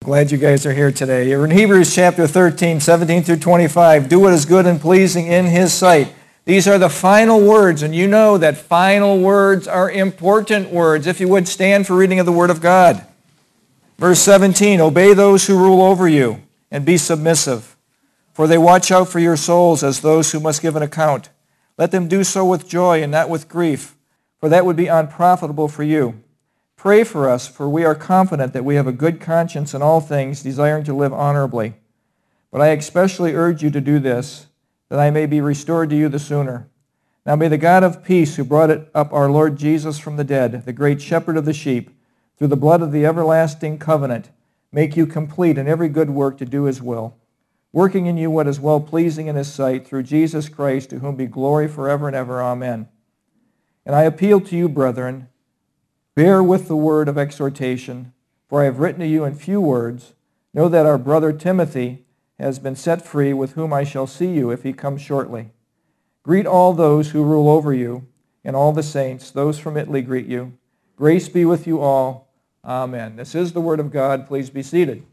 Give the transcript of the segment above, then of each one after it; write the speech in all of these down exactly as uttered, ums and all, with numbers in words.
Glad you guys are here today. You're in Hebrews chapter thirteen, seventeen through twenty-five. Do what is good and pleasing in His sight. These are the final words, and you know that final words are important words. If you would, stand for reading of the Word of God. Verse seventeen, obey those who rule over you, and be submissive. For they watch out for your souls as those who must give an account. Let them do so with joy and not with grief, for that would be unprofitable for you. Pray for us, for we are confident that we have a good conscience in all things, desiring to live honorably. But I especially urge you to do this, that I may be restored to you the sooner. Now may the God of peace, who brought up our Lord Jesus from the dead, the great shepherd of the sheep, through the blood of the everlasting covenant, make you complete in every good work to do His will, working in you what is well-pleasing in His sight, through Jesus Christ, to whom be glory forever and ever. Amen. And I appeal to you, brethren, bear with the word of exhortation, for I have written to you in few words. Know that our brother Timothy has been set free, with whom I shall see you if he comes shortly. Greet all those who rule over you, and all the saints. Those from Italy greet you. Grace be with you all. Amen. This is the word of God. Please be seated.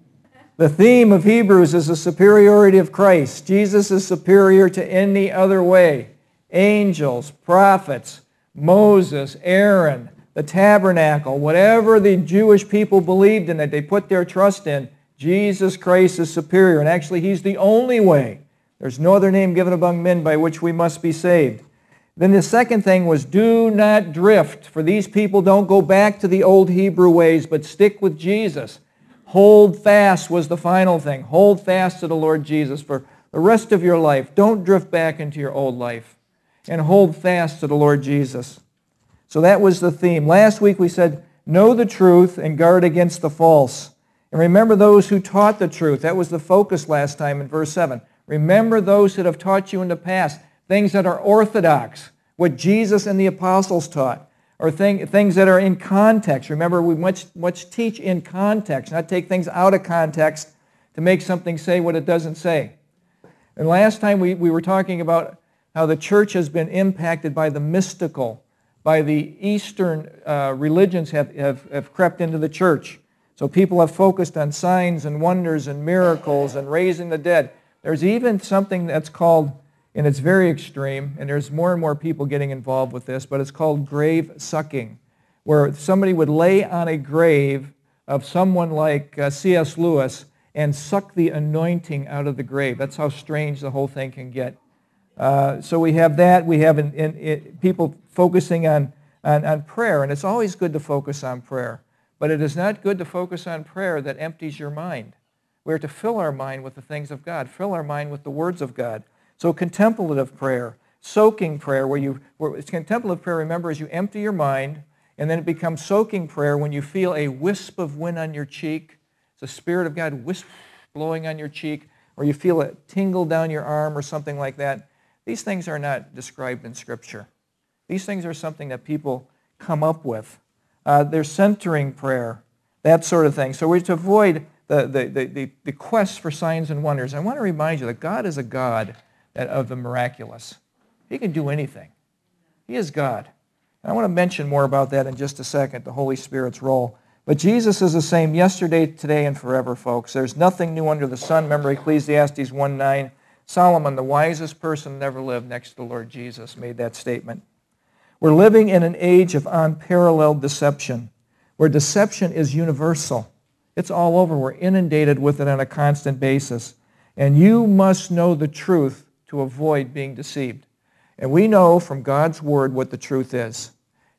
The theme of Hebrews is the superiority of Christ. Jesus is superior to any other way. Angels, prophets, Moses, Aaron, the tabernacle, whatever the Jewish people believed in that they put their trust in, Jesus Christ is superior. And actually, He's the only way. There's no other name given among men by which we must be saved. Then the second thing was, do not drift. For these people don't go back to the old Hebrew ways, but stick with Jesus. Hold fast was the final thing. Hold fast to the Lord Jesus for the rest of your life. Don't drift back into your old life. And hold fast to the Lord Jesus. So that was the theme. Last week we said, know the truth and guard against the false. And remember those who taught the truth. That was the focus last time in verse seven. Remember those that have taught you in the past, things that are orthodox, what Jesus and the apostles taught, or thing, things that are in context. Remember, we much, much teach in context, not take things out of context to make something say what it doesn't say. And last time we, we were talking about how the church has been impacted by the mystical, by the Eastern uh, religions have, have, have crept into the church. So people have focused on signs and wonders and miracles and raising the dead. There's even something that's called, and it's very extreme, and there's more and more people getting involved with this, but it's called grave sucking, where somebody would lay on a grave of someone like uh, C S Lewis and suck the anointing out of the grave. That's how strange the whole thing can get. Uh, so we have that. We have in, in, in people focusing on, on, on prayer, and it's always good to focus on prayer. But it is not good to focus on prayer that empties your mind. We are to fill our mind with the things of God, fill our mind with the words of God. So contemplative prayer, soaking prayer, where you, where it's contemplative prayer, remember, is you empty your mind, and then it becomes soaking prayer when you feel a wisp of wind on your cheek. It's the Spirit of God wisp blowing on your cheek, or you feel it tingle down your arm or something like that. These things are not described in Scripture. These things are something that people come up with. Uh, they're centering prayer, that sort of thing. So we're to avoid the, the, the, the, the quest for signs and wonders. I want to remind you that God is a God that, of the miraculous. He can do anything. He is God. And I want to mention more about that in just a second, the Holy Spirit's role. But Jesus is the same yesterday, today, and forever, folks. There's nothing new under the sun. Remember Ecclesiastes one nine. Solomon, the wisest person that ever lived next to the Lord Jesus, made that statement. We're living in an age of unparalleled deception, where deception is universal. It's all over. We're inundated with it on a constant basis. And you must know the truth to avoid being deceived. And we know from God's Word what the truth is.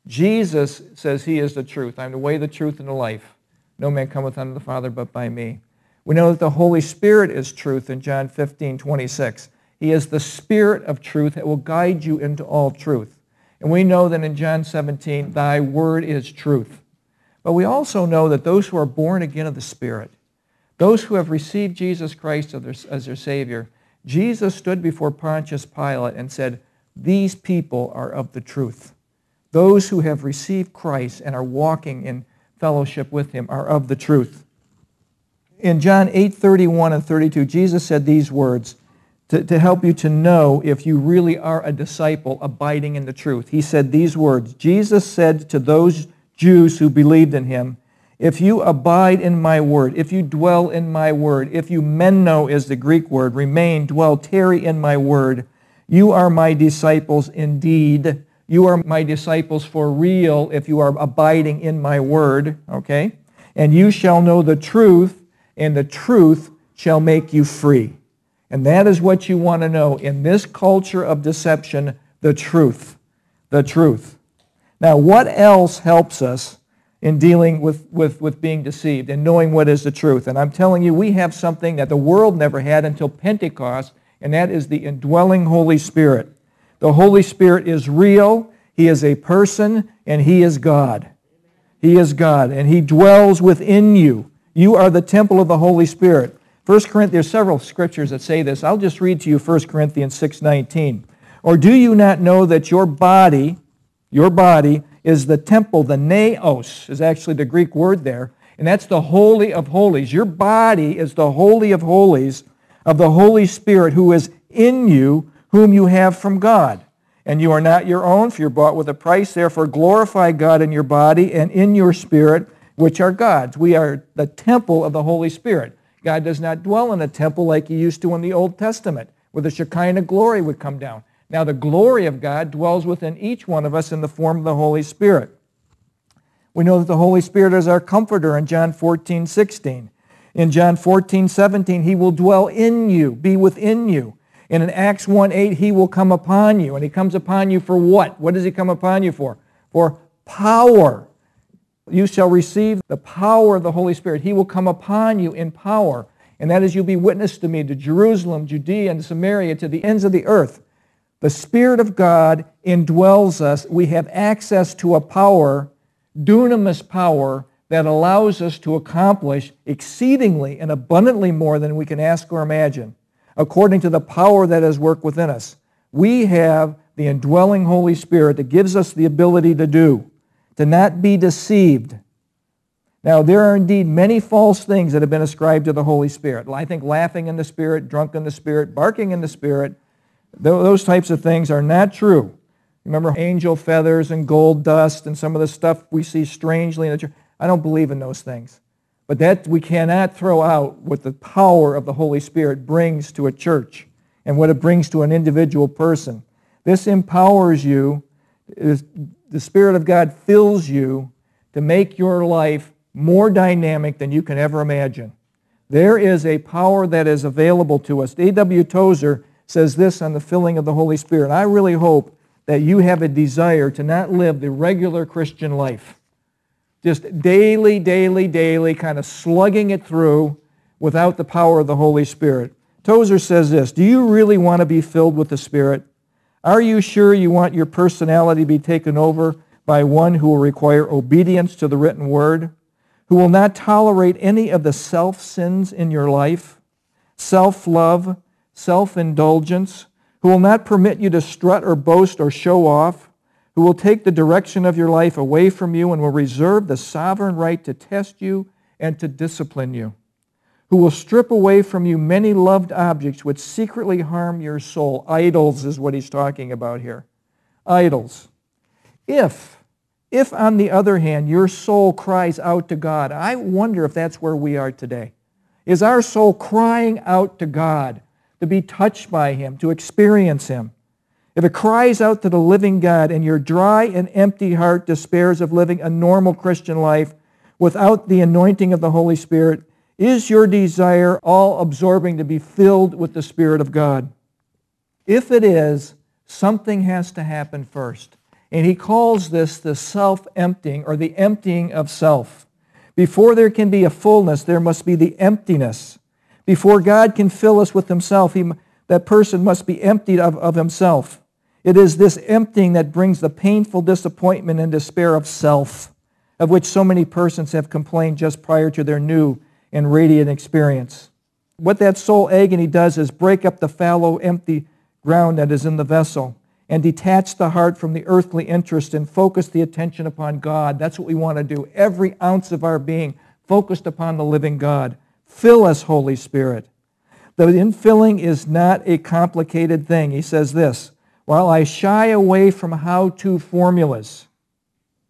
Jesus says He is the truth. I'm the way, the truth, and the life. No man cometh unto the Father but by me. We know that the Holy Spirit is truth in John fifteen twenty-six. He is the Spirit of truth that will guide you into all truth. And we know that in John seventeen, thy word is truth. But we also know that those who are born again of the Spirit, those who have received Jesus Christ as their Savior, Jesus stood before Pontius Pilate and said, these people are of the truth. Those who have received Christ and are walking in fellowship with Him are of the truth. In John eight thirty-one and thirty-two, Jesus said these words to, to help you to know if you really are a disciple abiding in the truth. He said these words, Jesus said to those Jews who believed in Him, If you abide in my word, if you dwell in my word, if you meno is the Greek word, remain, dwell, tarry in my word, you are my disciples indeed. You are my disciples for real if you are abiding in my word, okay? And you shall know the truth, and the truth shall make you free. And that is what you want to know in this culture of deception, the truth. The truth. Now, what else helps us in dealing with, with, with being deceived and knowing what is the truth? And I'm telling you, we have something that the world never had until Pentecost, and that is the indwelling Holy Spirit. The Holy Spirit is real, He is a person, and He is God. He is God, and He dwells within you. You are the temple of the Holy Spirit. First Corinthians, there's several scriptures that say this. I'll just read to you First Corinthians six nineteen. Or do you not know that your body, your body is the temple, the naos is actually the Greek word there, and that's the Holy of Holies. Your body is the Holy of Holies of the Holy Spirit who is in you, whom you have from God. And you are not your own, for you're bought with a price. Therefore glorify God in your body and in your spirit, which are God's. We are the temple of the Holy Spirit. God does not dwell in a temple like He used to in the Old Testament, where the Shekinah glory would come down. Now the glory of God dwells within each one of us in the form of the Holy Spirit. We know that the Holy Spirit is our comforter in John fourteen sixteen. In John fourteen seventeen, He will dwell in you, be within you. And in Acts one eight, He will come upon you. And He comes upon you for what? What does He come upon you for? For power. You shall receive the power of the Holy Spirit. He will come upon you in power. And that is, you'll be witness to me, to Jerusalem, Judea, and Samaria, to the ends of the earth. The Spirit of God indwells us. We have access to a power, dunamis power, that allows us to accomplish exceedingly and abundantly more than we can ask or imagine, according to the power that is worked within us. We have the indwelling Holy Spirit that gives us the ability to do, to not be deceived. Now, there are indeed many false things that have been ascribed to the Holy Spirit. I think laughing in the Spirit, drunk in the Spirit, barking in the Spirit, those types of things are not true. Remember angel feathers and gold dust and some of the stuff we see strangely in the church? I don't believe in those things. But that we cannot throw out what the power of the Holy Spirit brings to a church and what it brings to an individual person. This empowers you. The Spirit of God fills you to make your life more dynamic than you can ever imagine. There is a power that is available to us. A W Tozer says this on the filling of the Holy Spirit. I really hope that you have a desire to not live the regular Christian life. Just daily, daily, daily, kind of slugging it through without the power of the Holy Spirit. Tozer says this, do you really want to be filled with the Spirit? Are you sure you want your personality to be taken over by one who will require obedience to the written word, who will not tolerate any of the self-sins in your life, self-love, self-indulgence, who will not permit you to strut or boast or show off, who will take the direction of your life away from you and will reserve the sovereign right to test you and to discipline you, who will strip away from you many loved objects which secretly harm your soul. Idols is what he's talking about here. Idols. If, if on the other hand, your soul cries out to God, I wonder if that's where we are today. Is our soul crying out to God to be touched by Him, to experience Him? If it cries out to the living God and your dry and empty heart despairs of living a normal Christian life without the anointing of the Holy Spirit, is your desire all-absorbing to be filled with the Spirit of God? If it is, something has to happen first. And he calls this the self-emptying, or the emptying of self. Before there can be a fullness, there must be the emptiness. Before God can fill us with Himself, he, that person must be emptied of, of himself. It is this emptying that brings the painful disappointment and despair of self, of which so many persons have complained just prior to their new and radiant experience. What that soul agony does is break up the fallow, empty ground that is in the vessel and detach the heart from the earthly interest and focus the attention upon God. That's what we want to do. Every ounce of our being focused upon the living God. Fill us, Holy Spirit. The infilling is not a complicated thing. He says this, while I shy away from how-to formulas,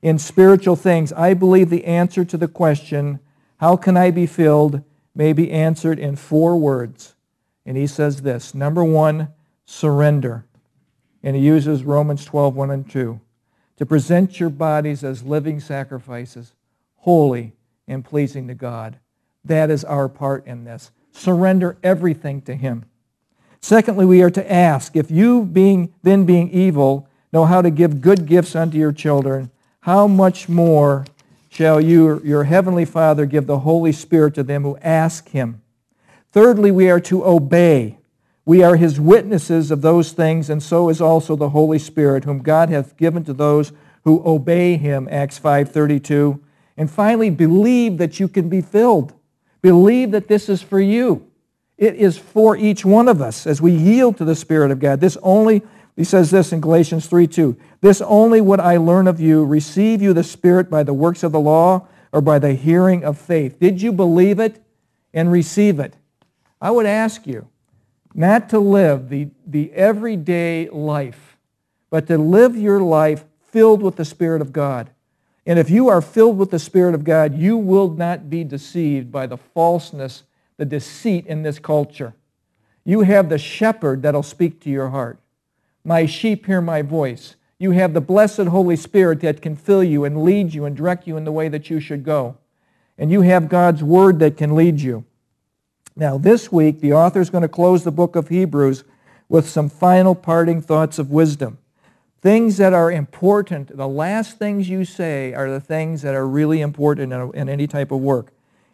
in spiritual things. I believe the answer to the question, how can I be filled, may be answered in four words. And he says this, number one, surrender. And he uses Romans twelve, one and two. To present your bodies as living sacrifices, holy and pleasing to God. That is our part in this. Surrender everything to Him. Secondly, we are to ask, if you, being then being evil, know how to give good gifts unto your children, how much more shall you, your heavenly Father, give the Holy Spirit to them who ask Him? Thirdly, we are to obey. We are His witnesses of those things, and so is also the Holy Spirit, whom God hath given to those who obey Him, Acts five thirty-two. And finally, believe that you can be filled. Believe that this is for you. It is for each one of us as we yield to the Spirit of God. This only, he says this in Galatians three two, this only would I learn of you, receive you the Spirit by the works of the law or by the hearing of faith. Did you believe it and receive it? I would ask you, not to live the, the everyday life, but to live your life filled with the Spirit of God. And if you are filled with the Spirit of God, you will not be deceived by the falseness, the deceit in this culture. You have the shepherd that'll speak to your heart. My sheep hear my voice. You have the blessed Holy Spirit that can fill you and lead you and direct you in the way that you should go. And you have God's Word that can lead you. Now, this week, the author is going to close the book of Hebrews with some final parting thoughts of wisdom. Things that are important, the last things you say are the things that are really important in, a, in any type of work.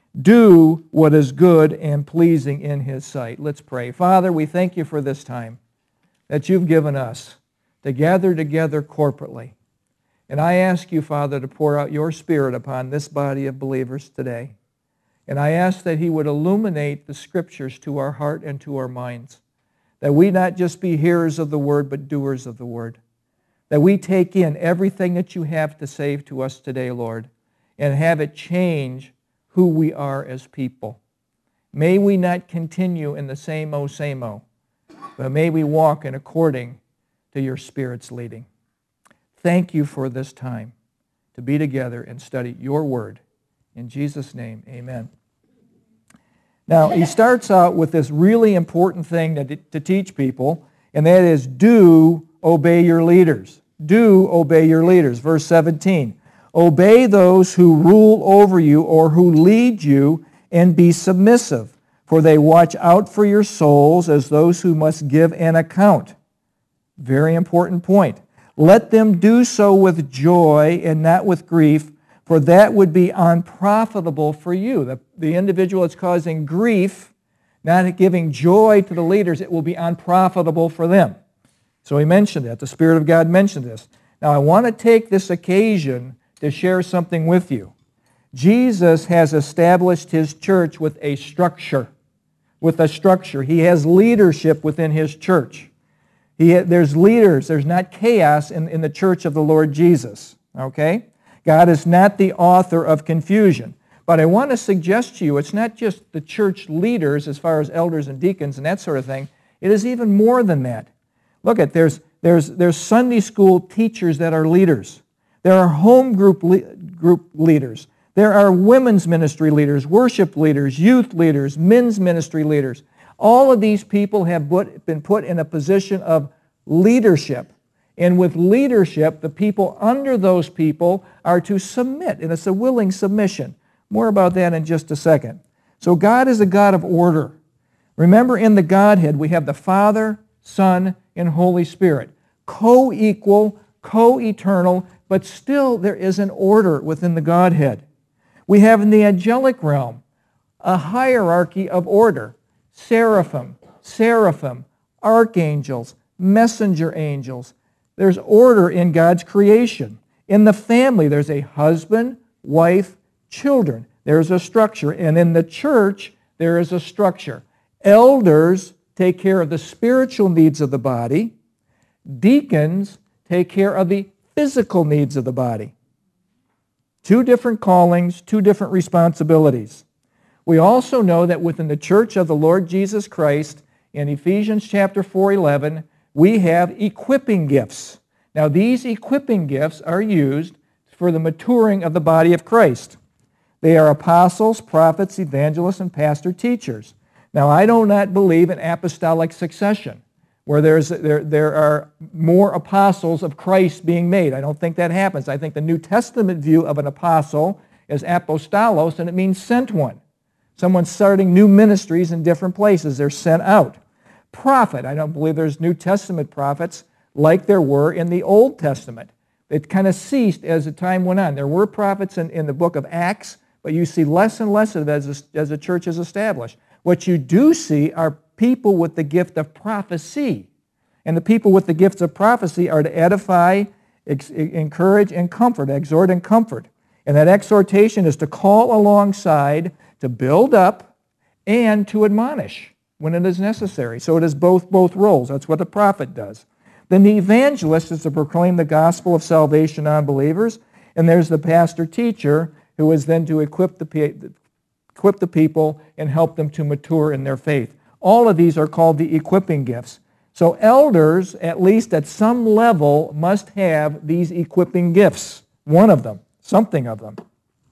Do what is good and pleasing in His sight. Let's pray. Father, we thank You for this time that You've given us to gather together corporately. And I ask You, Father, to pour out Your Spirit upon this body of believers today. And I ask that He would illuminate the Scriptures to our heart and to our minds, that we not just be hearers of the Word, but doers of the Word, that we take in everything that You have to say to us today, Lord, and have it change who we are as people. May we not continue in the same-o, same-o, but may we walk in according to Your Spirit's leading. Thank You for this time to be together and study Your Word. In Jesus' name, amen. Now, he starts out with this really important thing that, to teach people, and that is do obey your leaders. Do obey your leaders. Verse seventeen. Obey those who rule over you or who lead you, and be submissive, for they watch out for your souls as those who must give an account. Very important point. Let them do so with joy and not with grief, for that would be unprofitable for you. The, the individual that's causing grief, not giving joy to the leaders, it will be unprofitable for them. So he mentioned that. The Spirit of God mentioned this. Now I want to take this occasion to share something with you. Jesus has established His church with a structure. With a structure. He has leadership within His church. He, there's leaders. There's not chaos in, in the church of the Lord Jesus. Okay? God is not the author of confusion. But I want to suggest to you, it's not just the church leaders as far as elders and deacons and that sort of thing. It is even more than that. Look at, there's, there's, there's Sunday school teachers that are leaders. There are home group, le- group leaders. There are women's ministry leaders, worship leaders, youth leaders, men's ministry leaders. All of these people have put, been put in a position of leadership. And with leadership, the people under those people are to submit, and it's a willing submission. More about that in just a second. So God is a God of order. Remember, in the Godhead, we have the Father, Son, and Holy Spirit. Co-equal, co-eternal, but still there is an order within the Godhead. We have in the angelic realm a hierarchy of order. Seraphim, seraphim, archangels, messenger angels. There's order in God's creation. In the family, there's a husband, wife, children. There's a structure. And in the church, there is a structure. Elders take care of the spiritual needs of the body. Deacons take care of the physical needs of the body. Two different callings, two different responsibilities. We also know that within the church of the Lord Jesus Christ, in Ephesians chapter four eleven, we have equipping gifts. Now these equipping gifts are used for the maturing of the body of Christ. They are apostles, prophets, evangelists, and pastor teachers. Now, I do not believe in apostolic succession, where there's, there, there are more apostles of Christ being made. I don't think that happens. I think the New Testament view of an apostle is apostolos, and it means sent one. Someone starting new ministries in different places. They're sent out. Prophet. I don't believe there's New Testament prophets like there were in the Old Testament. It kind of ceased as the time went on. There were prophets in, in the book of Acts, but you see less and less of it as, as the church is established. What you do see are people with the gift of prophecy. And the people with the gifts of prophecy are to edify, ex- encourage, and comfort, exhort and comfort. And that exhortation is to call alongside, to build up, and to admonish when it is necessary. So it is both, both roles. That's what the prophet does. Then the evangelist is to proclaim the gospel of salvation to unbelievers. And there's the pastor-teacher who is then to equip the, equip the people and help them to mature in their faith. All of these are called the equipping gifts. So elders, at least at some level, must have these equipping gifts. One of them, something of them.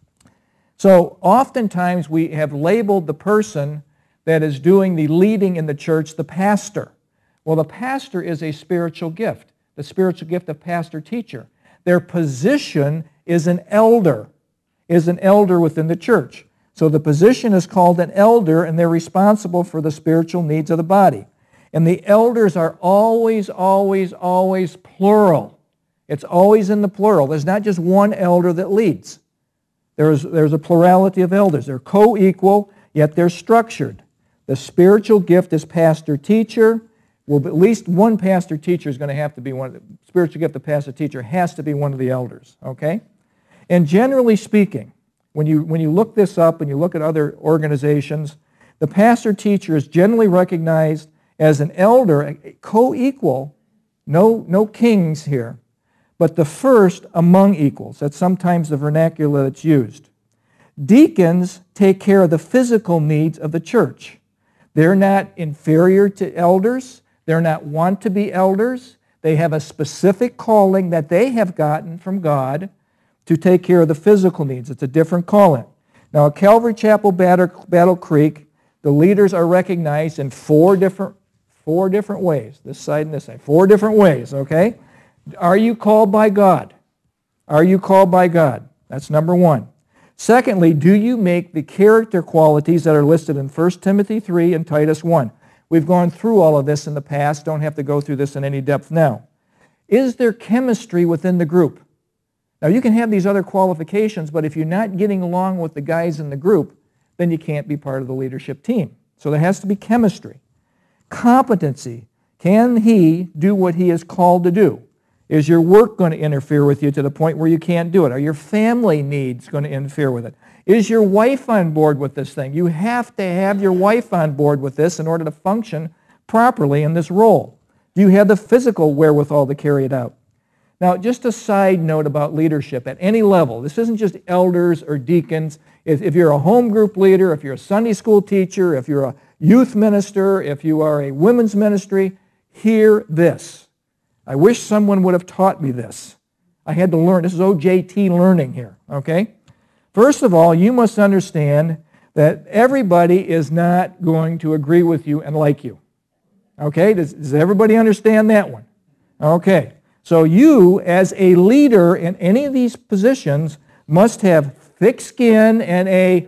So oftentimes we have labeled the person that is doing the leading in the church the pastor. Well, the pastor is a spiritual gift, the spiritual gift of pastor-teacher. Their position is an elder, is an elder within the church. So the position is called an elder, and they're responsible for the spiritual needs of the body. And the elders are always, always, always plural. It's always in the plural. There's not just one elder that leads. There's, there's a plurality of elders. They're co-equal, yet they're structured. The spiritual gift is pastor-teacher. Well, at least one pastor-teacher is going to have to be one of the, spiritual gift of pastor-teacher has to be one of the elders, okay? And generally speaking, when you, when you look this up and you look at other organizations, the pastor-teacher is generally recognized as an elder, co-equal, no, no kings here, but the first among equals. That's sometimes the vernacular that's used. Deacons take care of the physical needs of the church. They're not inferior to elders. They're not want to be elders. They have a specific calling that they have gotten from God to take care of the physical needs. It's a different calling. Now, at Calvary Chapel Battle, Battle Creek, the leaders are recognized in four different Four different ways, this side and this side. Four different ways, okay? Are you called by God? Are you called by God? That's number one. Secondly, do you make the character qualities that are listed in First Timothy three and Titus one? We've gone through all of this in the past. Don't have to go through this in any depth now. Is there chemistry within the group? Now, you can have these other qualifications, but if you're not getting along with the guys in the group, then you can't be part of the leadership team. So there has to be chemistry. Competency. Can he do what he is called to do? Is your work going to interfere with you to the point where you can't do it? Are your family needs going to interfere with it? Is your wife on board with this thing? You have to have your wife on board with this in order to function properly in this role. Do you have the physical wherewithal to carry it out? Now, just a side note about leadership at any level. This isn't just elders or deacons. If, if you're a home group leader, if you're a Sunday school teacher, if you're a youth minister, if you are a women's ministry, hear this. I wish someone would have taught me this. I had to learn. This is O J T learning here, okay? First of all, you must understand that everybody is not going to agree with you and like you. Okay? Does, does everybody understand that one? Okay. So you, as a leader in any of these positions, must have thick skin and a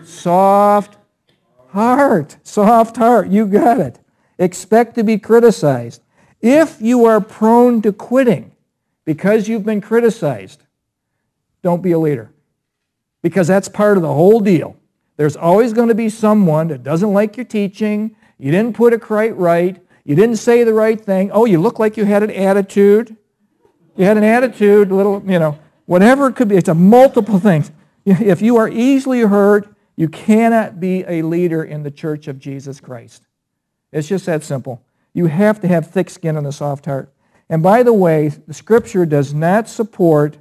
soft heart. Soft heart. You got it. Expect to be criticized. If you are prone to quitting because you've been criticized, don't be a leader. Because that's part of the whole deal. There's always going to be someone that doesn't like your teaching. You didn't put it quite right. You didn't say the right thing. Oh, you look like you had an attitude. You had an attitude, a little, you know, whatever it could be. It's a multiple things. If you are easily hurt, you cannot be a leader in the church of Jesus Christ. It's just that simple. You have to have thick skin and a soft heart. And by the way, the Scripture does not support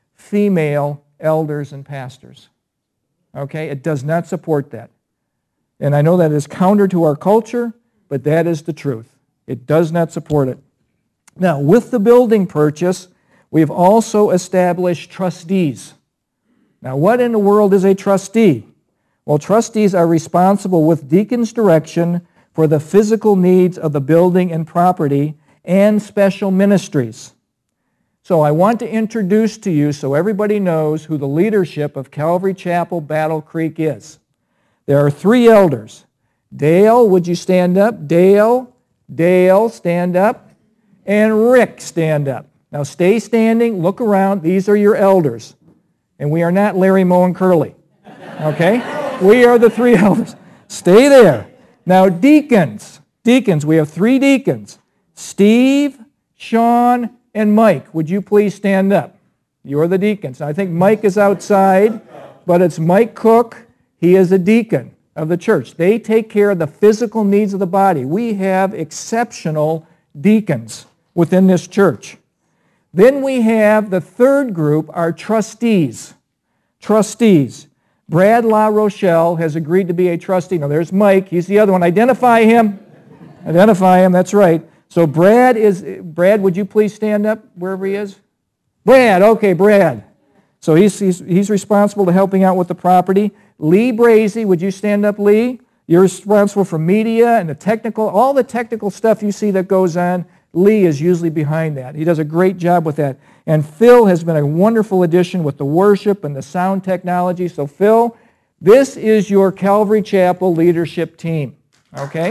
female elders and pastors. Okay? It does not support that. And I know that is counter to our culture, but that is the truth. It does not support it. Now, with the building purchase, We've also established trustees. Now, what in the world is a trustee? Well, trustees are responsible with deacon's direction for the physical needs of the building and property and special ministries. So I want to introduce to you, so everybody knows, who the leadership of Calvary Chapel Battle Creek is. There are three elders. Dale, would you stand up? Dale, Dale, stand up. And Rick, stand up. Now stay standing, look around. These are your elders. And we are not Larry, Moe, and Curly. Okay? We are the three elders. Stay there. Now deacons. Deacons, we have three deacons. Steve, Sean, and Mike. Would you please stand up? You're the deacons. Now, I think Mike is outside, but it's Mike Cook. He is a deacon of the church. They take care of the physical needs of the body. We have exceptional deacons within this church. Then we have the third group, our trustees. Trustees. Brad La Rochelle has agreed to be a trustee. Now there's Mike. He's the other one. Identify him. Identify him. That's right. So Brad is, Brad, would you please stand up wherever he is? Brad. Okay, Brad. So he's, he's, he's responsible to helping out with the property. Lee Brazy, would you stand up, Lee? You're responsible for media and the technical, all the technical stuff you see that goes on. Lee is usually behind that. He does a great job with that. And Phil has been a wonderful addition with the worship and the sound technology. So Phil, this is your Calvary Chapel leadership team. Okay?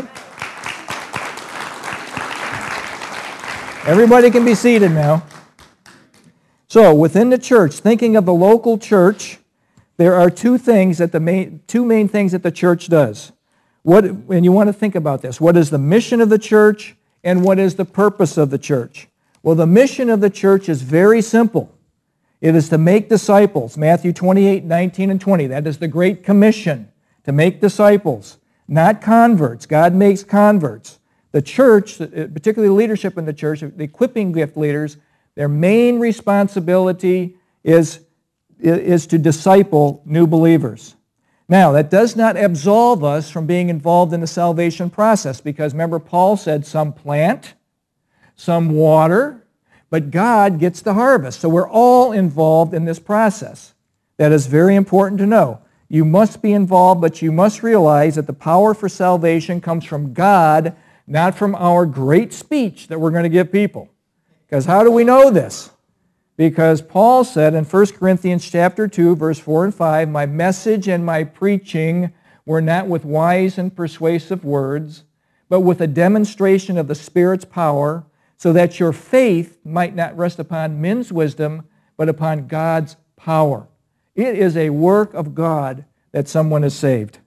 Everybody can be seated now. So within the church, thinking of the local church, there are two things that the main, two main things that the church does. What, and you want to think about this. What is the mission of the church and what is the purpose of the church? Well, the mission of the church is very simple. It is to make disciples. Matthew twenty-eight, nineteen, and twenty. That is the Great Commission, to make disciples, not converts. God makes converts. The church, particularly leadership in the church, the equipping gift leaders, their main responsibility is, is to disciple new believers. Now, that does not absolve us from being involved in the salvation process, because remember, Paul said some plant, some water, but God gets the harvest. So we're all involved in this process. That is very important to know. You must be involved, but you must realize that the power for salvation comes from God, not from our great speech that we're going to give people. Because how do we know this? Because Paul said in First Corinthians chapter two, verse four and five, "My message and my preaching were not with wise and persuasive words, but with a demonstration of the Spirit's power, so that your faith might not rest upon men's wisdom, but upon God's power." It is a work of God that someone is saved.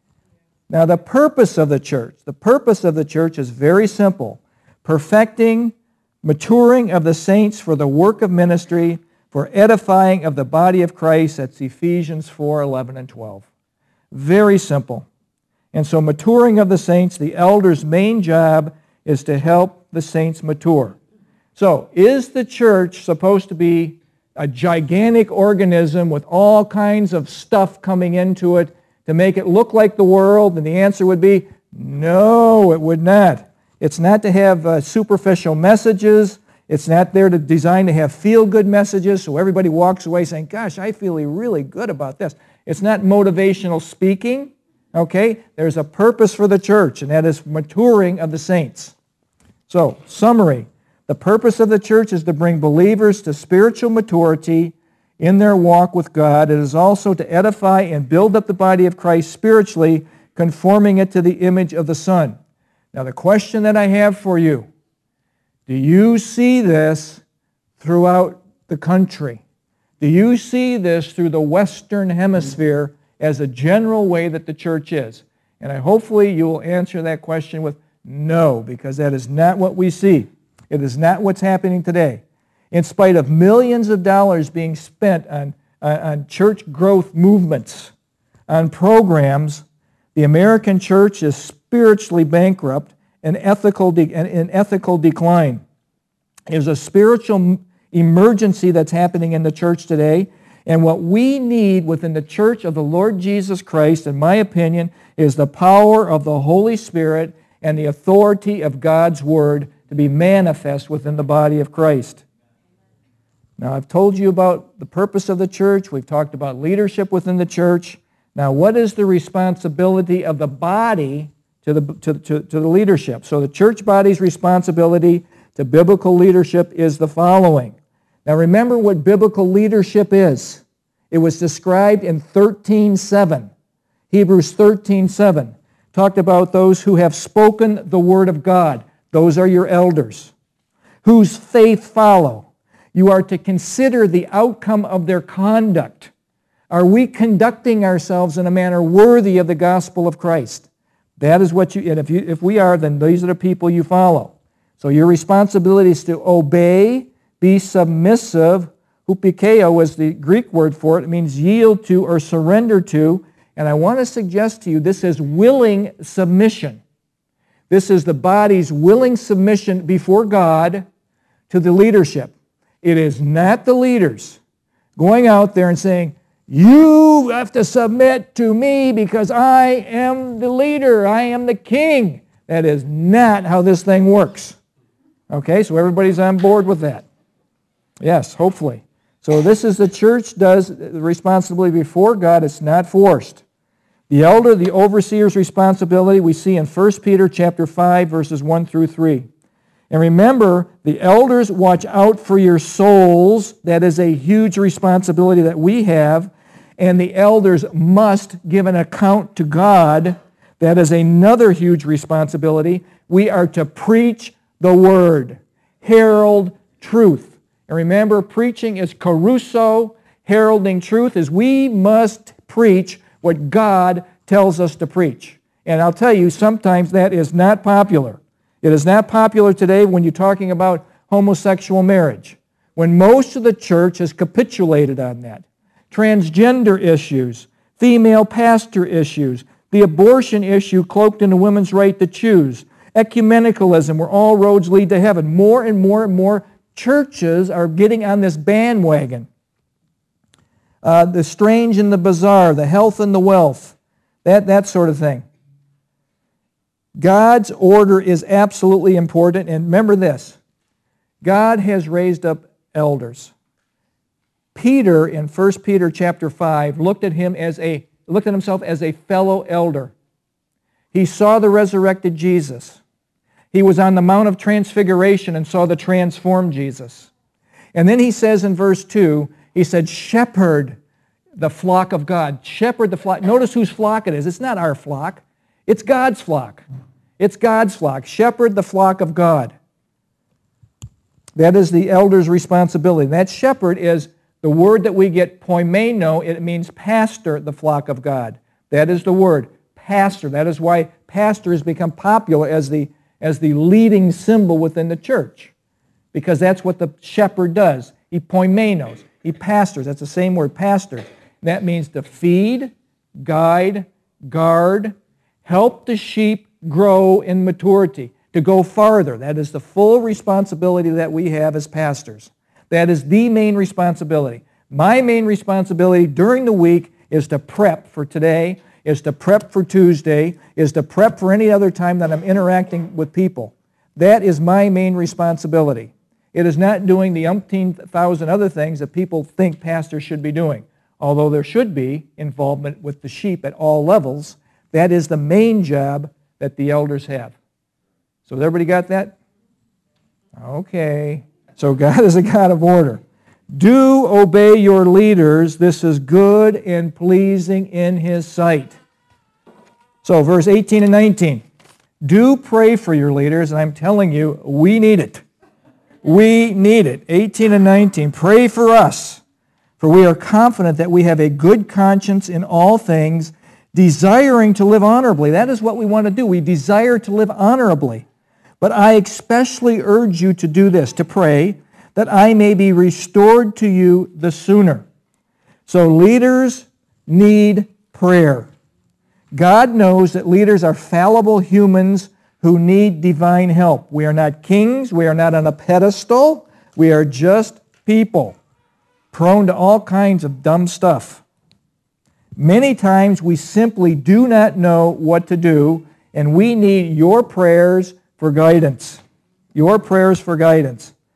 Now, the purpose of the church, the purpose of the church is very simple: perfecting, maturing of the saints for the work of ministry, for edifying of the body of Christ. That's Ephesians four, eleven, and twelve. Very simple. And so maturing of the saints, the elder's main job is to help the saints mature. So, is the church supposed to be a gigantic organism with all kinds of stuff coming into it to make it look like the world? And the answer would be, no, it would not. It's not to have uh, superficial messages. It's not there to design to have feel-good messages so everybody walks away saying, gosh, I feel really good about this. It's not motivational speaking, okay? There's a purpose for the church, and that is maturing of the saints. So, summary. The purpose of the church is to bring believers to spiritual maturity in their walk with God. It is also to edify and build up the body of Christ spiritually, conforming it to the image of the Son. Now, the question that I have for you, do you see this throughout the country? Do you see this through the Western Hemisphere as a general way that the church is? And I hopefully you will answer that question with no, because that is not what we see. It is not what's happening today. In spite of millions of dollars being spent on, uh, on church growth movements, on programs, the American church is spiritually bankrupt and ethical de- and in ethical decline. There's a spiritual emergency that's happening in the church today, and what we need within the church of the Lord Jesus Christ, in my opinion, is the power of the Holy Spirit and the authority of God's Word to be manifest within the body of Christ. Now, I've told you about the purpose of the church. We've talked about leadership within the church. Now, what is the responsibility of the body to the, to, to, to the leadership? So the church body's responsibility to biblical leadership is the following. Now, remember what biblical leadership is. It was described in thirteen seven. Hebrews thirteen seven talked about those who have spoken the word of God. Those are your elders. Whose faith follow. You are to consider the outcome of their conduct. Are we conducting ourselves in a manner worthy of the gospel of Christ? That is what you, and if, you, if we are, then these are the people you follow. So your responsibility is to obey, be submissive. Hupikeo is the Greek word for it. It means yield to or surrender to. And I want to suggest to you this is willing submission. This is the body's willing submission before God to the leadership. It is not the leaders going out there and saying, you have to submit to me because I am the leader, I am the king. That is not how this thing works. Okay, so everybody's on board with that. Yes, hopefully. So this is the church does the responsibility before God. It's not forced. The elder, the overseer's responsibility, we see in First Peter chapter five, verses one through three. And remember, the elders watch out for your souls. That is a huge responsibility that we have. And the elders must give an account to God. That is another huge responsibility. We are to preach the word, herald truth. And remember, preaching is caruso, heralding truth is we must preach what God tells us to preach. And I'll tell you, sometimes that is not popular. It is not popular today when you're talking about homosexual marriage, when most of the church has capitulated on that. Transgender issues, female pastor issues, the abortion issue cloaked in a woman's right to choose, ecumenicalism, where all roads lead to heaven. More and more and more churches are getting on this bandwagon. Uh, the strange and the bizarre, the health and the wealth, that, that sort of thing. God's order is absolutely important, and remember this, God has raised up elders. Peter, in First Peter chapter five, looked at him as a looked at himself as a fellow elder. He saw the resurrected Jesus. He was on the Mount of Transfiguration and saw the transformed Jesus. And then he says in verse two, he said, shepherd the flock of God. Shepherd the flock. Notice whose flock it is. It's not our flock. It's God's flock. It's God's flock. Shepherd the flock of God. That is the elder's responsibility. That shepherd is the word that we get, poimeno. It means pastor the flock of God. That is the word, pastor. That is why pastor has become popular as the, as the leading symbol within the church. Because that's what the shepherd does. He poimenos. He pastors. That's the same word, pastor. That means to feed, guide, guard, help the sheep grow in maturity, to go farther. That is the full responsibility that we have as pastors. That is the main responsibility. My main responsibility during the week is to prep for today, is to prep for Tuesday, is to prep for any other time that I'm interacting with people. That is my main responsibility. It is not doing the umpteen thousand other things that people think pastors should be doing. Although there should be involvement with the sheep at all levels, that is the main job that the elders have. So everybody got that? Okay. So God is a God of order. Do obey your leaders. This is good and pleasing in His sight. So verse eighteen and nineteen. Do pray for your leaders, and I'm telling you, we need it. We need it. eighteen and nineteen. Pray for us, for we are confident that we have a good conscience in all things, desiring to live honorably. That is what we want to do. We desire to live honorably. But I especially urge you to do this, to pray, that I may be restored to you the sooner. So leaders need prayer. God knows that leaders are fallible humans who need divine help. We are not kings. We are not on a pedestal. We are just people, prone to all kinds of dumb stuff. Many times we simply do not know what to do, and we need your prayers for guidance. Your prayers for guidance.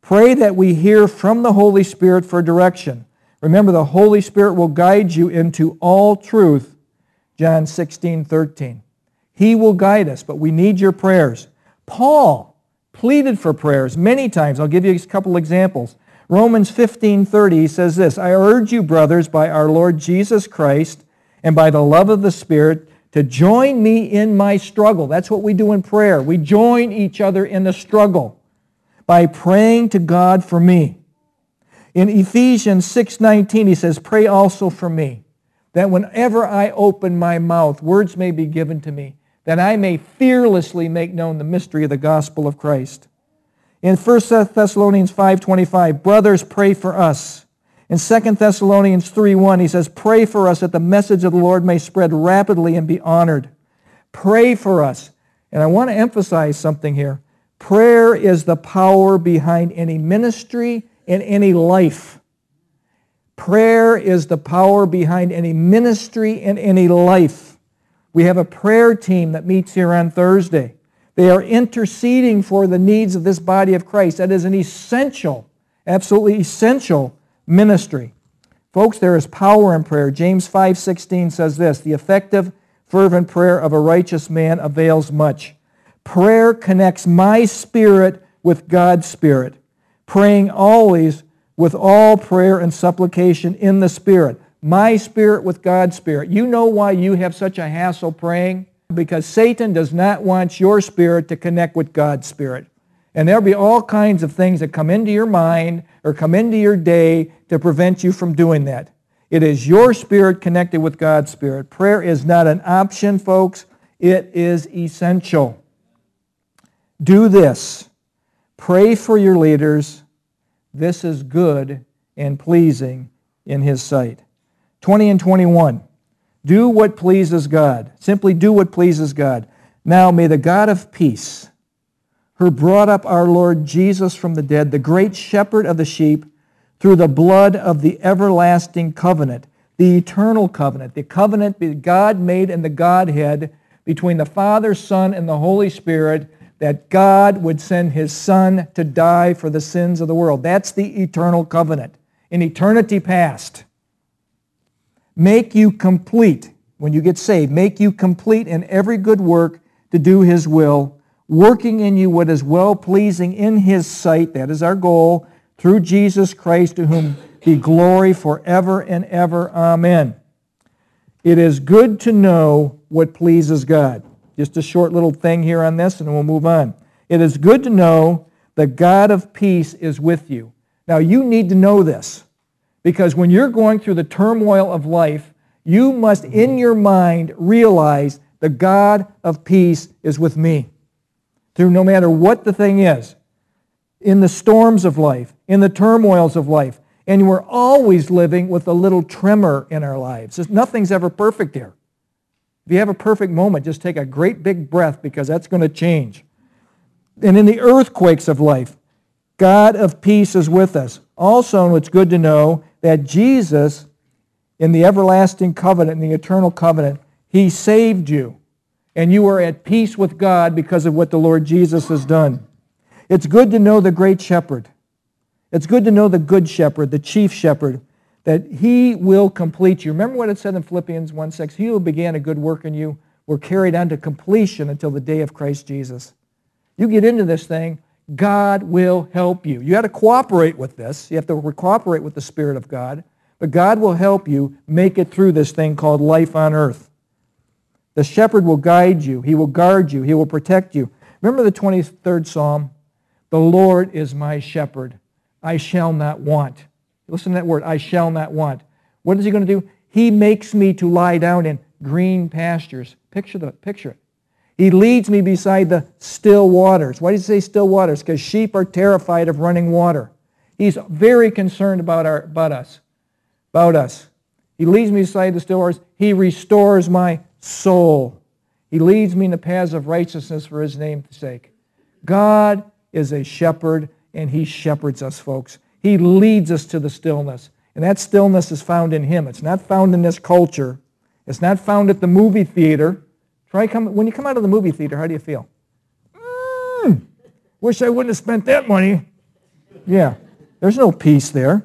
Pray that we hear from the Holy Spirit for direction. Remember, the Holy Spirit will guide you into all truth, John sixteen thirteen. He will guide us, but we need your prayers. Paul pleaded for prayers many times. I'll give you a couple examples. Romans fifteen thirty says this, I urge you, brothers, by our Lord Jesus Christ and by the love of the Spirit, to join me in my struggle. That's what we do in prayer. We join each other in the struggle by praying to God for me. In Ephesians six nineteen, he says, pray also for me, that whenever I open my mouth, words may be given to me, that I may fearlessly make known the mystery of the gospel of Christ. In First Thessalonians five twenty-five, brothers, pray for us. In Second Thessalonians three one, he says, pray for us that the message of the Lord may spread rapidly and be honored. Pray for us. And I want to emphasize something here. Prayer is the power behind any ministry and any life. Prayer is the power behind any ministry and any life. We have a prayer team that meets here on Thursday. They are interceding for the needs of this body of Christ. That is an essential, absolutely essential ministry. Folks, there is power in prayer. James five sixteen says this, the effective, fervent prayer of a righteous man avails much. Prayer connects my spirit with God's spirit, praying always with all prayer and supplication in the Spirit. My spirit with God's spirit. You know why you have such a hassle praying? Because Satan does not want your spirit to connect with God's spirit. And there'll be all kinds of things that come into your mind or come into your day to prevent you from doing that. It is your spirit connected with God's spirit. Prayer is not an option, folks. It is essential. Do this. Pray for your leaders. This is good and pleasing in His sight. twenty and twenty-one. Do what pleases God. Simply do what pleases God. Now may the God of peace, who brought up our Lord Jesus from the dead, the great shepherd of the sheep, through the blood of the everlasting covenant, the eternal covenant, the covenant that God made in the Godhead between the Father, Son, and the Holy Spirit, that God would send His Son to die for the sins of the world. That's the eternal covenant. In eternity past. Make you complete, when you get saved, make you complete in every good work to do His will, working in you what is well-pleasing in His sight, that is our goal, through Jesus Christ, to whom be glory forever and ever. Amen. It is good to know what pleases God. Just a short little thing here on this, and we'll move on. It is good to know the God of peace is with you. Now, you need to know this, because when you're going through the turmoil of life, you must, in your mind, realize the God of peace is with me. Through no matter what the thing is, in the storms of life, in the turmoils of life, and we're always living with a little tremor in our lives. Nothing's ever perfect here. If you have a perfect moment, just take a great big breath, because that's going to change. And in the earthquakes of life, God of peace is with us. Also, it's good to know that Jesus, in the everlasting covenant, in the eternal covenant, He saved you. And you are at peace with God because of what the Lord Jesus has done. It's good to know the great shepherd. It's good to know the good shepherd, the chief shepherd, that He will complete you. Remember what it said in Philippians one six, He who began a good work in you will carry it on to completion until the day of Christ Jesus. You get into this thing, God will help you. You have to cooperate with this. You have to cooperate with the Spirit of God. But God will help you make it through this thing called life on earth. The shepherd will guide you. He will guard you. He will protect you. Remember the twenty-third Psalm? The Lord is my shepherd. I shall not want. Listen to that word, I shall not want. What is He going to do? He makes me to lie down in green pastures. Picture the picture it. He leads me beside the still waters. Why does He say still waters? Because sheep are terrified of running water. He's very concerned about our about us. About us. He leads me beside the still waters. He restores my soul. He leads me in the paths of righteousness for His name's sake. God is a shepherd, and He shepherds us, folks. He leads us to the stillness. And that stillness is found in Him. It's not found in this culture. It's not found at the movie theater. Try come, when you come out of the movie theater, how do you feel? Mm, wish I wouldn't have spent that money. Yeah, there's no peace there.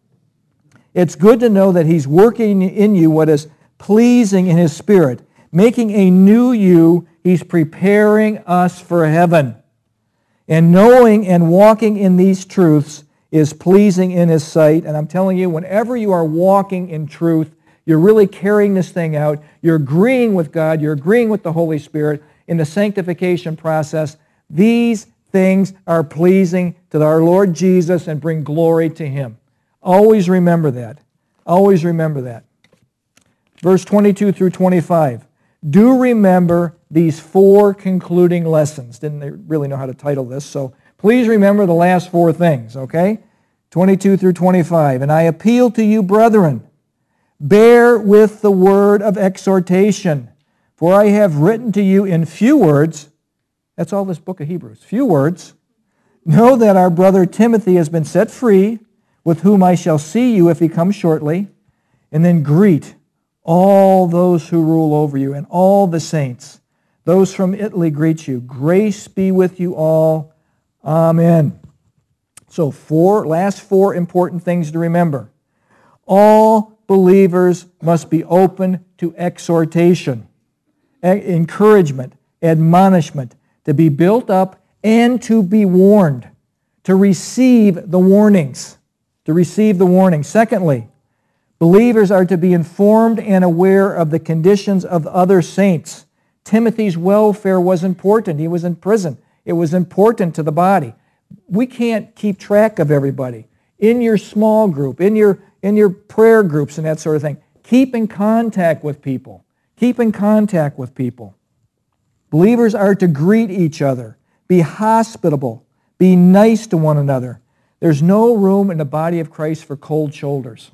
It's good to know that He's working in you what is pleasing in His Spirit, making a new you. He's preparing us for heaven. And knowing and walking in these truths is pleasing in His sight. And I'm telling you, whenever you are walking in truth, you're really carrying this thing out. You're agreeing with God. You're agreeing with the Holy Spirit in the sanctification process. These things are pleasing to our Lord Jesus and bring glory to Him. Always remember that. Always remember that. Verse twenty-two through twenty-five. Do remember these four concluding lessons. Didn't really know how to title this, so please remember the last four things, okay? twenty-two through twenty-five. And I appeal to you, brethren, bear with the word of exhortation, for I have written to you in few words. That's all this book of Hebrews. Few words. Know that our brother Timothy has been set free, with whom I shall see you if he comes shortly. And then greet all those who rule over you and all the saints. Those from Italy greet you. Grace be with you all. Amen. So four, last four important things to remember. All believers must be open to exhortation, encouragement, admonishment, to be built up and to be warned, to receive the warnings, to receive the warnings. Secondly, believers are to be informed and aware of the conditions of other saints. Timothy's welfare was important. He was in prison. It was important to the body. We can't keep track of everybody. In your small group, in your, in your prayer groups and that sort of thing, keep in contact with people. Keep in contact with people. Believers are to greet each other, be hospitable, be nice to one another. There's no room in the body of Christ for cold shoulders.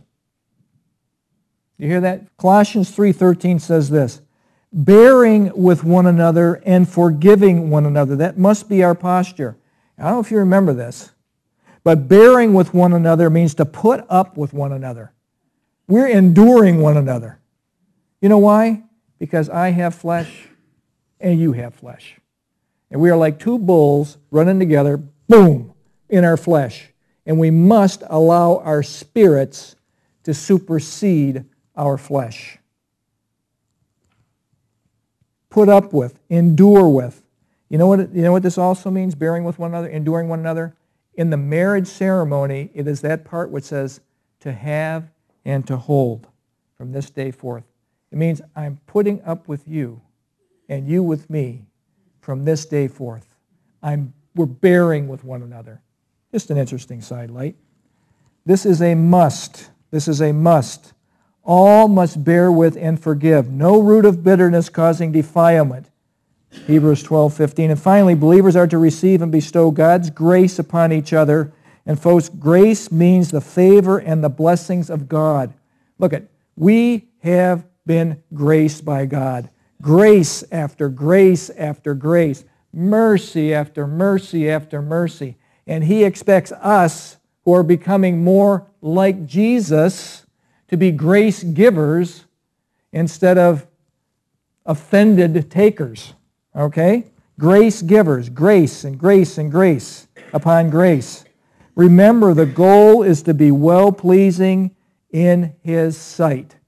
You hear that? Colossians three thirteen says this, bearing with one another and forgiving one another. That must be our posture. I don't know if you remember this, but bearing with one another means to put up with one another. We're enduring one another. You know why? Because I have flesh and you have flesh. And we are like two bulls running together, boom, in our flesh. And we must allow our spirits to supersede our flesh. Put up with, endure with. You know what, you know what this also means, bearing with one another, enduring one another? In the marriage ceremony, it is that part which says to have and to hold from this day forth. It means I'm putting up with you and you with me from this day forth. I'm, we're bearing with one another. Just an interesting sidelight. This is a must. This is a must. All must bear with and forgive. No root of bitterness causing defilement. Hebrews twelve fifteen. And finally, believers are to receive and bestow God's grace upon each other. And folks, grace means the favor and the blessings of God. Look at, we have been graced by God. Grace after grace after grace. Mercy after mercy after mercy. And He expects us, who are becoming more like Jesus, to be grace givers instead of offended takers. Okay? Grace givers. Grace and grace and grace upon grace. Remember, the goal is to be well-pleasing in His sight.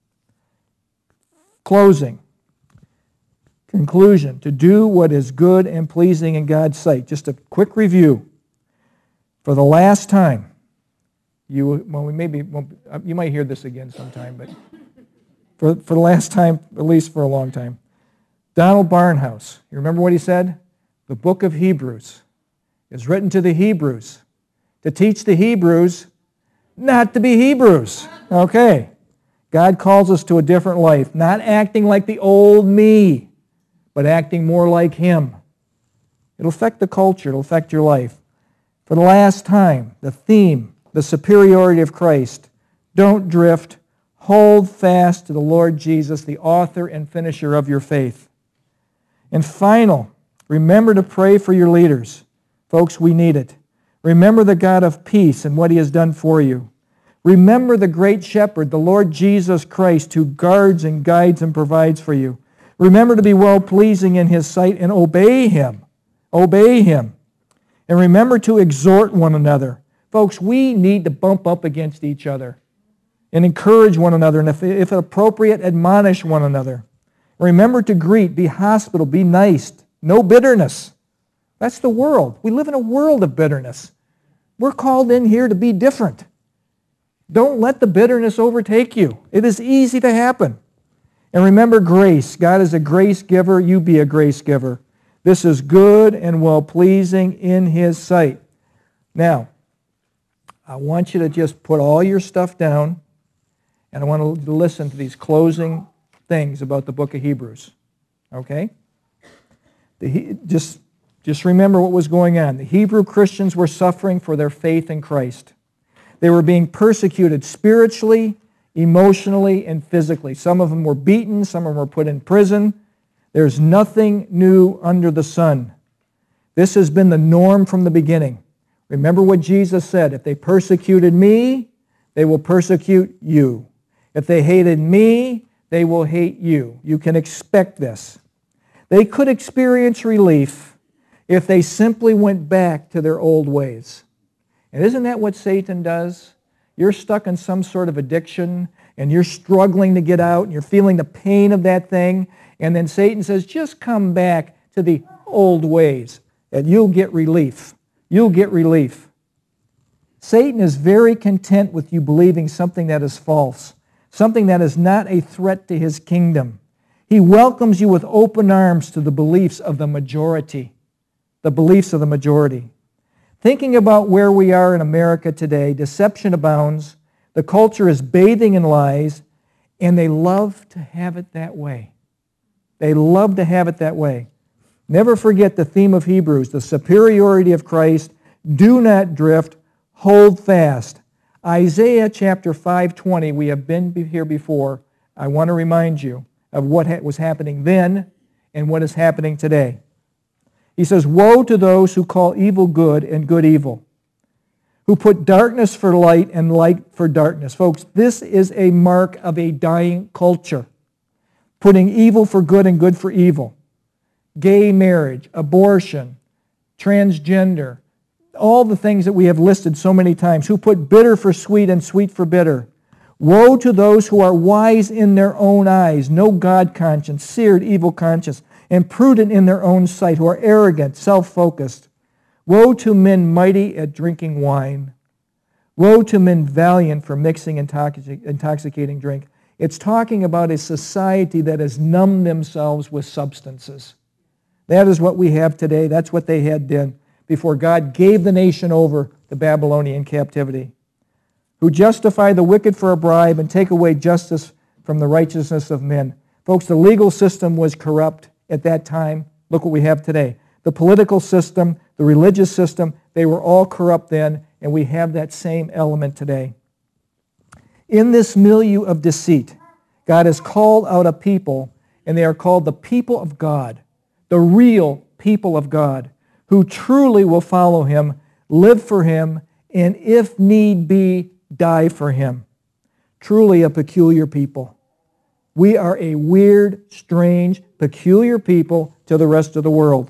Closing. Conclusion. To do what is good and pleasing in God's sight. Just a quick review. For the last time, you well, we maybe you might hear this again sometime, but for for the last time, at least for a long time, Donald Barnhouse. You remember what he said? The book of Hebrews is written to the Hebrews to teach the Hebrews not to be Hebrews. Okay, God calls us to a different life, not acting like the old me, but acting more like Him. It'll affect the culture. It'll affect your life. For the last time, the theme, the superiority of Christ. Don't drift. Hold fast to the Lord Jesus, the author and finisher of your faith. And final, remember to pray for your leaders. Folks, we need it. Remember the God of peace and what He has done for you. Remember the great shepherd, the Lord Jesus Christ, who guards and guides and provides for you. Remember to be well-pleasing in His sight and obey Him. Obey Him. And remember to exhort one another. Folks, we need to bump up against each other and encourage one another, and if, if appropriate, admonish one another. Remember to greet, be hospitable, be nice, no bitterness. That's the world. We live in a world of bitterness. We're called in here to be different. Don't let the bitterness overtake you. It is easy to happen. And remember grace. God is a grace giver. You be a grace giver. This is good and well-pleasing in His sight. Now, I want you to just put all your stuff down, and I want to listen to these closing things about the book of Hebrews. Okay? The, just, just remember what was going on. The Hebrew Christians were suffering for their faith in Christ. They were being persecuted spiritually, emotionally, and physically. Some of them were beaten. Some of them were put in prison. There's nothing new under the sun. This has been the norm from the beginning. Remember what Jesus said, if they persecuted me, they will persecute you. If they hated me, they will hate you. You can expect this. They could experience relief if they simply went back to their old ways. And isn't that what Satan does? You're stuck in some sort of addiction, and you're struggling to get out, and you're feeling the pain of that thing, and then Satan says, just come back to the old ways, and you'll get relief. You'll get relief. Satan is very content with you believing something that is false, something that is not a threat to his kingdom. He welcomes you with open arms to the beliefs of the majority, the beliefs of the majority. Thinking about where we are in America today, deception abounds, the culture is bathing in lies, and they love to have it that way. They love to have it that way. Never forget the theme of Hebrews, the superiority of Christ. Do not drift. Hold fast. Isaiah chapter five twenty, we have been here before. I want to remind you of what was happening then and what is happening today. He says, woe to those who call evil good and good evil, who put darkness for light and light for darkness. Folks, this is a mark of a dying culture, putting evil for good and good for evil. Gay marriage, abortion, transgender, all the things that we have listed so many times, who put bitter for sweet and sweet for bitter. Woe to those who are wise in their own eyes, no God conscience, seared evil conscience, and prudent in their own sight, who are arrogant, self-focused. Woe to men mighty at drinking wine. Woe to men valiant for mixing intoxic- intoxicating drink. It's talking about a society that has numbed themselves with substances. That is what we have today. That's what they had then, before God gave the nation over to Babylonian captivity. Who justify the wicked for a bribe and take away justice from the righteousness of men. Folks, the legal system was corrupt at that time. Look what we have today. The political system, the religious system, they were all corrupt then, and we have that same element today. In this milieu of deceit, God has called out a people, and they are called the people of God, the real people of God, who truly will follow Him, live for Him, and if need be, die for Him. Truly a peculiar people. We are a weird, strange, peculiar people to the rest of the world.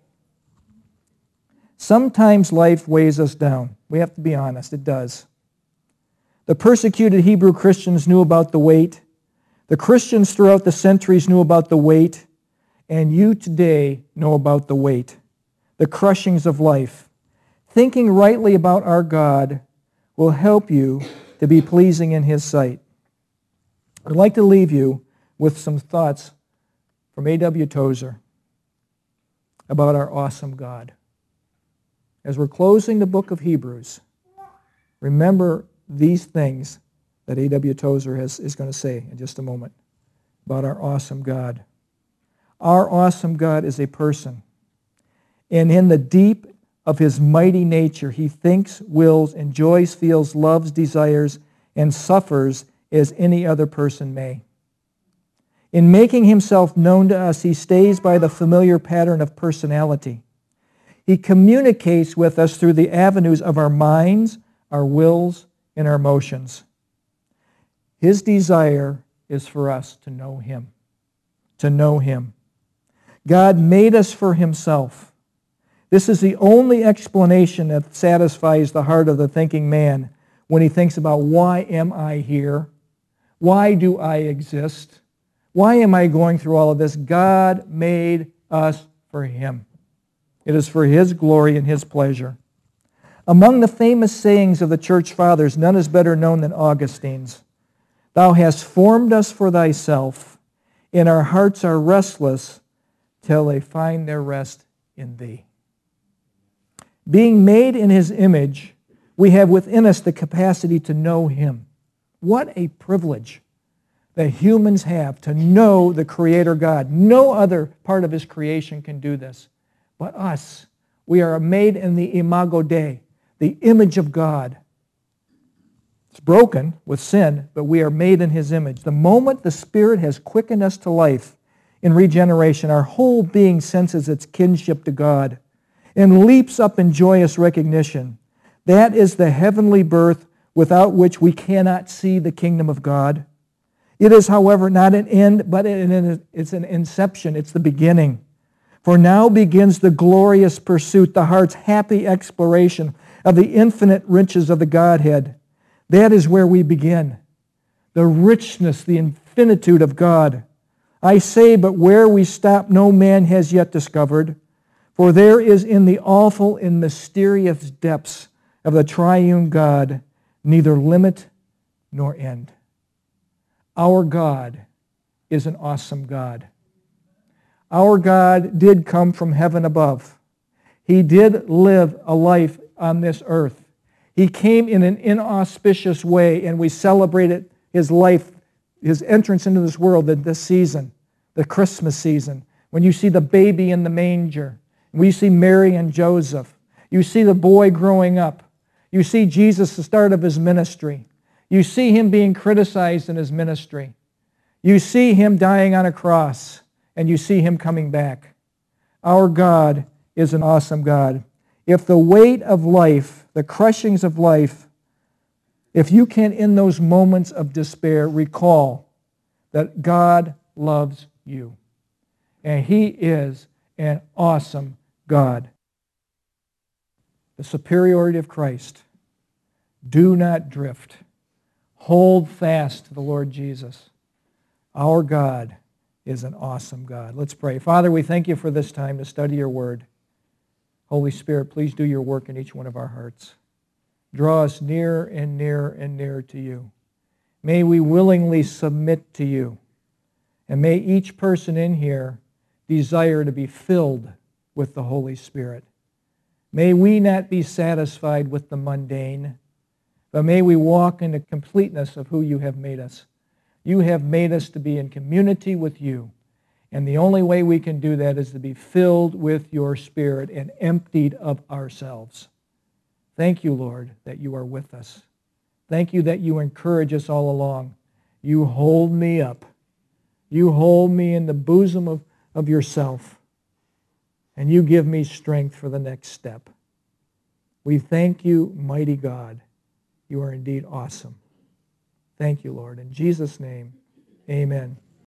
Sometimes life weighs us down. We have to be honest, it does. The persecuted Hebrew Christians knew about the weight. The Christians throughout the centuries knew about the weight. And you today know about the weight, the crushings of life. Thinking rightly about our God will help you to be pleasing in His sight. I'd like to leave you with some thoughts from A W Tozer about our awesome God. As we're closing the book of Hebrews, remember these things that A W Tozer has, is going to say in just a moment about our awesome God. Our awesome God is a person, and in the deep of His mighty nature, He thinks, wills, enjoys, feels, loves, desires, and suffers as any other person may. In making Himself known to us, He stays by the familiar pattern of personality. He communicates with us through the avenues of our minds, our wills, and our emotions. His desire is for us to know Him, to know Him. God made us for Himself. This is the only explanation that satisfies the heart of the thinking man when he thinks about, why am I here? Why do I exist? Why am I going through all of this? God made us for Him. It is for His glory and His pleasure. Among the famous sayings of the church fathers, none is better known than Augustine's. Thou hast formed us for thyself, and our hearts are restless till they find their rest in thee. Being made in His image, we have within us the capacity to know Him. What a privilege that humans have to know the Creator God. No other part of His creation can do this but us. We are made in the imago Dei, the image of God. It's broken with sin, but we are made in His image. The moment the Spirit has quickened us to life in regeneration, our whole being senses its kinship to God and leaps up in joyous recognition. That is the heavenly birth without which we cannot see the kingdom of God. It is, however, not an end, but it's an inception. It's the beginning. For now begins the glorious pursuit, the heart's happy exploration of the infinite riches of the Godhead. That is where we begin. The richness, the infinitude of God. I say, but where we stop no man has yet discovered. For there is in the awful and mysterious depths of the triune God neither limit nor end. Our God is an awesome God. Our God did come from heaven above. He did live a life on this earth. He came in an inauspicious way, and we celebrated His life, His entrance into this world in this season, the Christmas season, when you see the baby in the manger, when you see Mary and Joseph, you see the boy growing up, you see Jesus, the start of His ministry, you see Him being criticized in His ministry, you see Him dying on a cross, and you see Him coming back. Our God is an awesome God. If the weight of life, the crushings of life, if you can, in those moments of despair, recall that God loves you. And He is an awesome God. The superiority of Christ. Do not drift. Hold fast to the Lord Jesus. Our God is an awesome God. Let's pray. Father, we thank You for this time to study Your Word. Holy Spirit, please do Your work in each one of our hearts. Draw us nearer and nearer and nearer to You. May we willingly submit to You. And may each person in here desire to be filled with the Holy Spirit. May we not be satisfied with the mundane, but may we walk in the completeness of who You have made us. You have made us to be in community with You. And the only way we can do that is to be filled with Your Spirit and emptied of ourselves. Thank You, Lord, that You are with us. Thank You that You encourage us all along. You hold me up. You hold me in the bosom of, of Yourself. And You give me strength for the next step. We thank You, mighty God. You are indeed awesome. Thank You, Lord. In Jesus' name, amen.